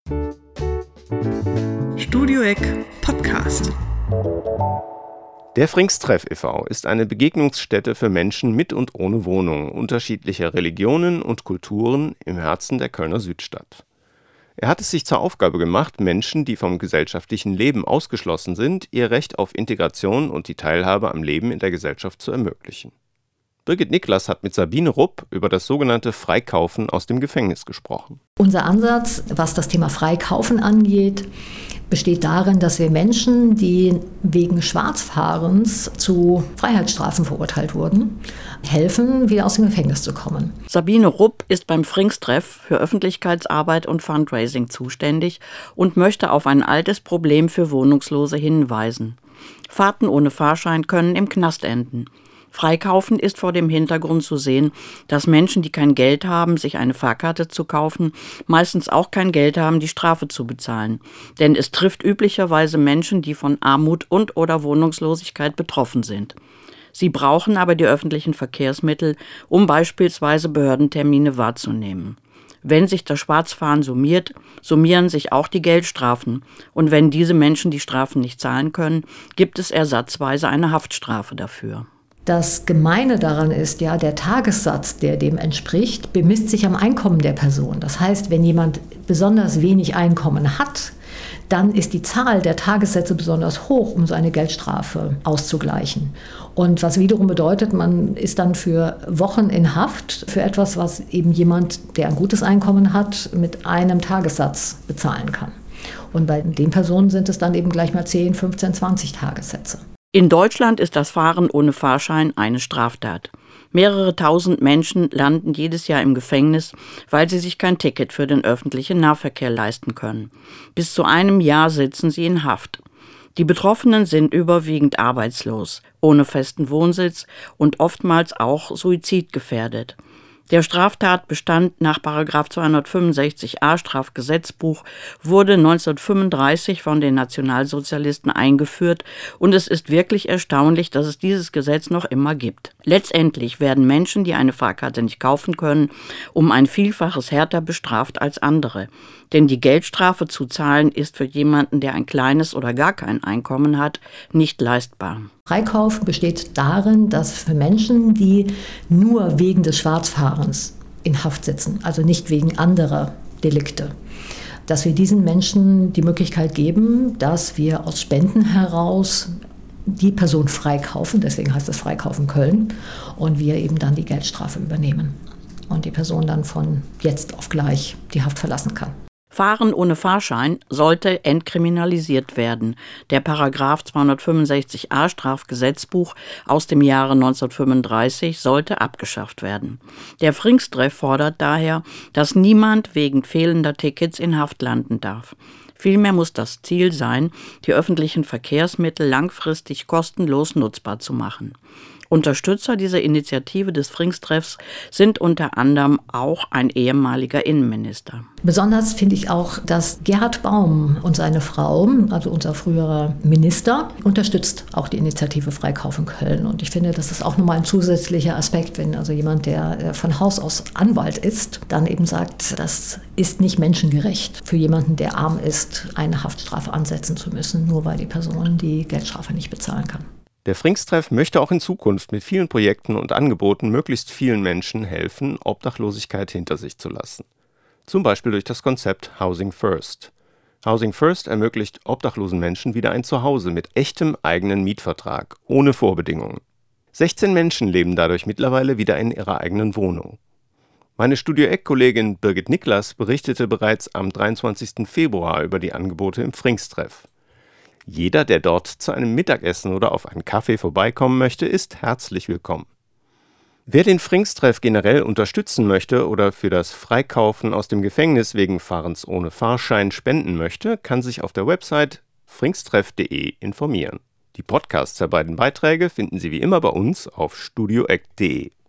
Studio Eck Podcast. Der Pfingstreff e.V. ist eine Begegnungsstätte für Menschen mit und ohne Wohnung unterschiedlicher Religionen und Kulturen im Herzen der Kölner Südstadt. Er hat es sich zur Aufgabe gemacht, Menschen, die vom gesellschaftlichen Leben ausgeschlossen sind, ihr Recht auf Integration und die Teilhabe am Leben in der Gesellschaft zu ermöglichen. Birgit Niklas hat mit Sabine Rupp über das sogenannte Freikaufen aus dem Gefängnis gesprochen. Unser Ansatz, was das Thema Freikaufen angeht, besteht darin, dass wir Menschen, die wegen Schwarzfahrens zu Freiheitsstrafen verurteilt wurden, helfen, wieder aus dem Gefängnis zu kommen. Sabine Rupp ist beim Pfingstreff für Öffentlichkeitsarbeit und Fundraising zuständig und möchte auf ein altes Problem für Wohnungslose hinweisen. Fahrten ohne Fahrschein können im Knast enden. Freikaufen ist vor dem Hintergrund zu sehen, dass Menschen, die kein Geld haben, sich eine Fahrkarte zu kaufen, meistens auch kein Geld haben, die Strafe zu bezahlen. Denn es trifft üblicherweise Menschen, die von Armut und/oder Wohnungslosigkeit betroffen sind. Sie brauchen aber die öffentlichen Verkehrsmittel, um beispielsweise Behördentermine wahrzunehmen. Wenn sich das Schwarzfahren summiert, summieren sich auch die Geldstrafen. Und wenn diese Menschen die Strafen nicht zahlen können, gibt es ersatzweise eine Haftstrafe dafür. Das Gemeine daran ist ja, der Tagessatz, der dem entspricht, bemisst sich am Einkommen der Person. Das heißt, wenn jemand besonders wenig Einkommen hat, dann ist die Zahl der Tagessätze besonders hoch, um so eine Geldstrafe auszugleichen. Und was wiederum bedeutet, man ist dann für Wochen in Haft für etwas, was eben jemand, der ein gutes Einkommen hat, mit einem Tagessatz bezahlen kann. Und bei den Personen sind es dann eben gleich mal 10, 15, 20 Tagessätze. In Deutschland ist das Fahren ohne Fahrschein eine Straftat. Mehrere tausend Menschen landen jedes Jahr im Gefängnis, weil sie sich kein Ticket für den öffentlichen Nahverkehr leisten können. Bis zu einem Jahr sitzen sie in Haft. Die Betroffenen sind überwiegend arbeitslos, ohne festen Wohnsitz und oftmals auch suizidgefährdet. Der Straftatbestand nach § 265a Strafgesetzbuch wurde 1935 von den Nationalsozialisten eingeführt und es ist wirklich erstaunlich, dass es dieses Gesetz noch immer gibt. Letztendlich werden Menschen, die eine Fahrkarte nicht kaufen können, um ein Vielfaches härter bestraft als andere. Denn die Geldstrafe zu zahlen ist für jemanden, der ein kleines oder gar kein Einkommen hat, nicht leistbar. Freikaufen besteht darin, dass für Menschen, die nur wegen des Schwarzfahrens in Haft sitzen, also nicht wegen anderer Delikte, dass wir diesen Menschen die Möglichkeit geben, dass wir aus Spenden heraus die Person freikaufen, deswegen heißt es Freikaufen Köln, und wir eben dann die Geldstrafe übernehmen und die Person dann von jetzt auf gleich die Haft verlassen kann. Fahren ohne Fahrschein sollte entkriminalisiert werden. Der § 265a Strafgesetzbuch aus dem Jahre 1935 sollte abgeschafft werden. Der Pfingstreff fordert daher, dass niemand wegen fehlender Tickets in Haft landen darf. Vielmehr muss das Ziel sein, die öffentlichen Verkehrsmittel langfristig kostenlos nutzbar zu machen. Unterstützer dieser Initiative des Pfingsttreffs sind unter anderem auch ein ehemaliger Innenminister. Besonders finde ich auch, dass Gerhard Baum und seine Frau, also unser früherer Minister, unterstützt auch die Initiative Freikaufen Köln. Und ich finde, das ist auch nochmal ein zusätzlicher Aspekt, wenn also jemand, der von Haus aus Anwalt ist, dann eben sagt, das ist nicht menschengerecht für jemanden, der arm ist, eine Haftstrafe ansetzen zu müssen, nur weil die Person die Geldstrafe nicht bezahlen kann. Der Pfingstreff möchte auch in Zukunft mit vielen Projekten und Angeboten möglichst vielen Menschen helfen, Obdachlosigkeit hinter sich zu lassen. Zum Beispiel durch das Konzept Housing First. Housing First ermöglicht obdachlosen Menschen wieder ein Zuhause mit echtem eigenen Mietvertrag, ohne Vorbedingungen. 16 Menschen leben dadurch mittlerweile wieder in ihrer eigenen Wohnung. Meine Studio Eck-Kollegin Birgit Niklas berichtete bereits am 23. Februar über die Angebote im Pfingstreff. Jeder, der dort zu einem Mittagessen oder auf einen Kaffee vorbeikommen möchte, ist herzlich willkommen. Wer den Pfingstreff generell unterstützen möchte oder für das Freikaufen aus dem Gefängnis wegen Fahrens ohne Fahrschein spenden möchte, kann sich auf der Website pfingstreff.de informieren. Die Podcasts der beiden Beiträge finden Sie wie immer bei uns auf studioeck.de.